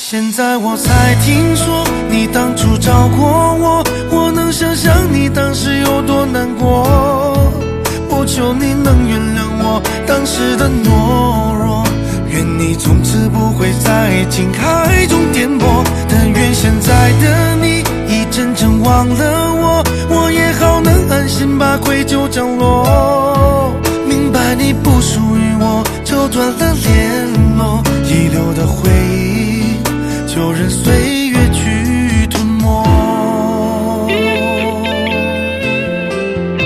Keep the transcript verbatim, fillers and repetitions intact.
现在我才听说你当初找过我，我能想象你当时有多难过。我求你能原谅我当时的懦弱，愿你从此不会在情海中颠簸。但愿现在的你已真正忘了我，我也好能安心把愧疚降落。明白你不属于我，就断了联